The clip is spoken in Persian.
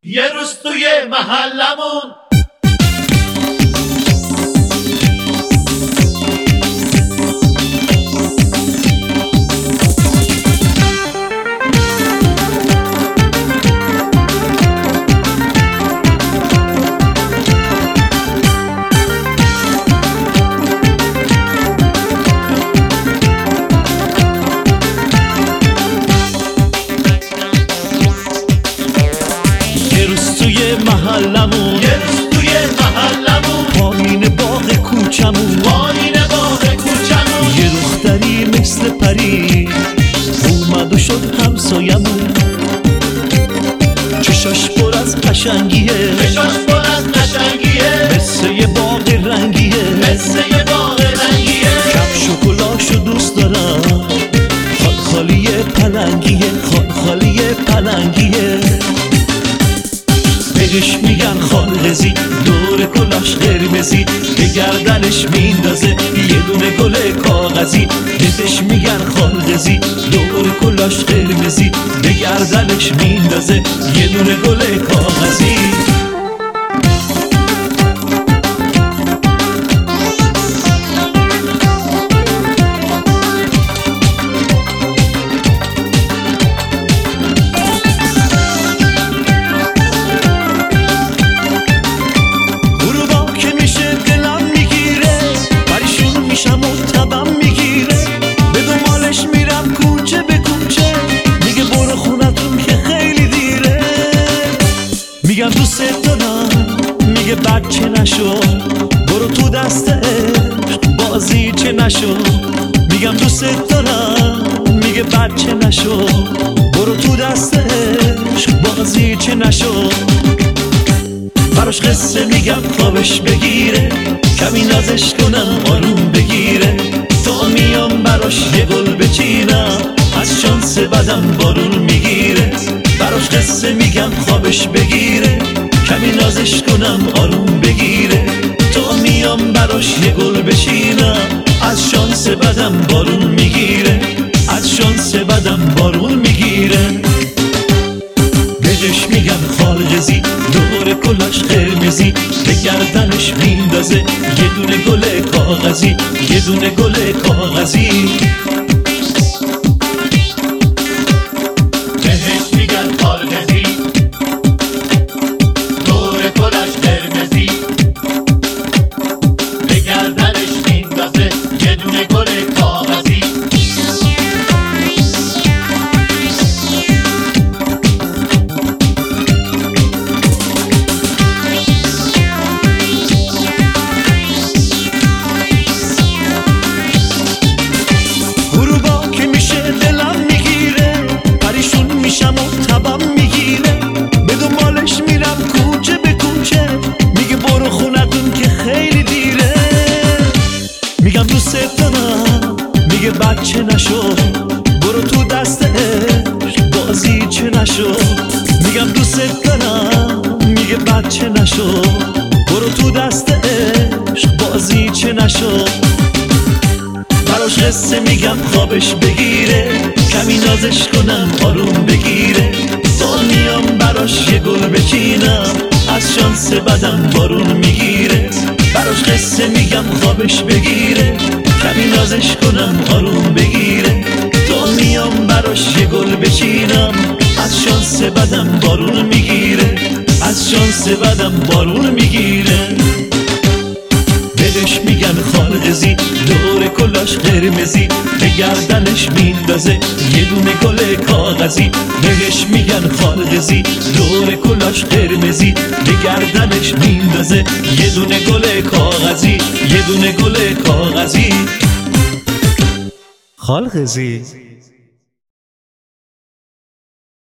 یه روز توی محلمون یه روز توی محلمون پایین باغ کوچمون یه دختری مثل پری اومد و شد همسایمون. چشاش پر از قشنگیه مثل یه باغ رنگیه کفش و کلاشو دوست دارم خالی پلنگیه بهش میگن خالقزی، دور کلاش قرمزی، به گردنش میندازه یه دونه گل کاغذی. بهش میگن خالقزی، دور کلاش قرمزی، به گردنش میندازه یه دونه گل کاغذی. میگم دوست دارم، میگه بچه نشو برو تو دست عشق بازی چه نشو. میگم دوست دارم، میگه بچه نشو برو تو دست عشق بازی چه نشو. براش قصه میگم خوابش بگیره، کمی نازش کنم آروم بگیره. تا میام براش یه گل بچینم، از شانس بدم بارون میگیره. براش قصه میگم خوابش بگیره، کمی نازش کنم آروم بگیره. تا میام براش یه گل بچینم، از شانس بدم بارون میگیره. بهش میگم خالقزی، دور کلاش قرمزی، به گردنش میندازه یه دونه گل کاغذی. بهش میگن خالقزی، دور کلاش قرمزی، به گردنش میندازه یه دونه گل کاغذی. میگم دوست دارم، میگه بچه نشو برو تو دست عشق بازی چه نشو. میگم دوست دارم، میگه بچه نشو برو تو دست عشق بازی چه نشو. براش قصه میگم خوابش بگیره، کمی نازش کنم آروم بگیره. تا میام براش یه گل بچینم، از شانس بدم بارون میگیره. براش قصه میگم خوابش بگیره، کمی نازش کنم آروم بگیره. تا میام براش یه گل بچینم، از شانس بدم بارون میگیره. بهش میگن خالقزی، دور کلاش قرمزی، به گردنش میندازه یه دونه گل کاغذی. بهش میگن خالقزی، دور کلاش قرمزی، به گردنش میندازه یه دونه گل کاغذی. خالقزی